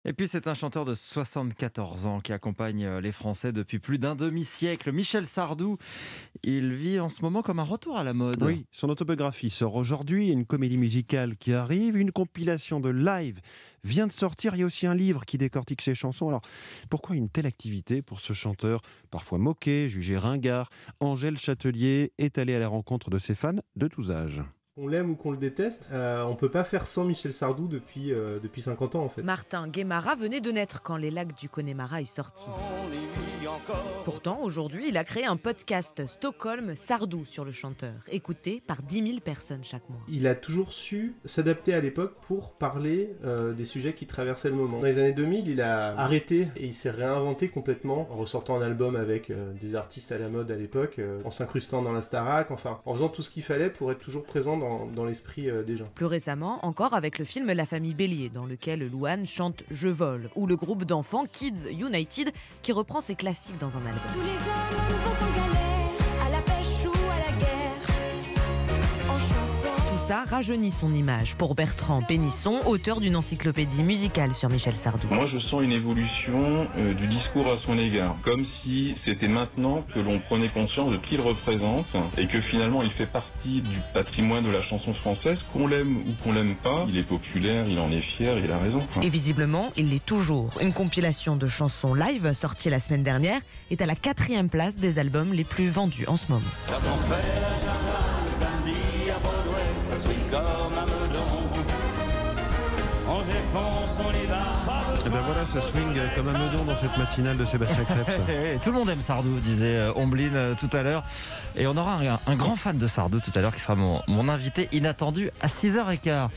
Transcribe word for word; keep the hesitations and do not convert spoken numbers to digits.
Et puis c'est un chanteur de soixante-quatorze ans qui accompagne les Français depuis plus d'un demi-siècle. Michel Sardou, il vit en ce moment comme un retour à la mode. Oui, son autobiographie sort aujourd'hui, une comédie musicale qui arrive, une compilation de live vient de sortir, il y a aussi un livre qui décortique ses chansons. Alors, pourquoi une telle activité pour ce chanteur, parfois moqué, jugé ringard? Angèle Châtelier est allée à la rencontre de ses fans de tous âges. Qu'on l'aime ou qu'on le déteste, euh, on peut pas faire sans Michel Sardou depuis, euh, depuis cinquante ans en fait. Martin Guémara venait de naître quand Les Lacs du Connemara est sorti. Pourtant, aujourd'hui, il a créé un podcast Stockholm Sardou sur le chanteur, écouté par dix mille personnes chaque mois. Il a toujours su s'adapter à l'époque pour parler euh, des sujets qui traversaient le moment. Dans les années deux mille, il a arrêté et il s'est réinventé complètement en ressortant un album avec euh, des artistes à la mode à l'époque, euh, en s'incrustant dans la Starac, enfin en faisant tout ce qu'il fallait pour être toujours présent dans, dans l'esprit euh, des gens. Plus récemment, encore avec le film La famille Bélier, dans lequel Louane chante Je vole, ou le groupe d'enfants Kids United qui reprend ses classiques dans un album. Tous les hommes vont en galère, à la pêche ou à la guerre, en chantant. Tout ça rajeunit son image pour Bertrand Pénisson, auteur d'une encyclopédie musicale sur Michel Sardou. Moi, je sens une évolution euh, du discours à son égard, comme si c'était maintenant que l'on prenait conscience de qui il représente et que finalement il fait partie du patrimoine de la chanson française, qu'on l'aime ou qu'on l'aime pas. Il est populaire, il en est fier, il a raison. Et visiblement, il l'est toujours. Une compilation de chansons live sortie la semaine dernière est à la quatrième place des albums les plus vendus en ce moment. Et ben voilà, ça swing comme un meudon dans cette matinale de Sébastien Krebs. Tout le monde aime Sardou, disait euh, Ombline euh, tout à l'heure. Et on aura un, un grand fan de Sardou tout à l'heure qui sera mon, mon invité inattendu à six heures quinze.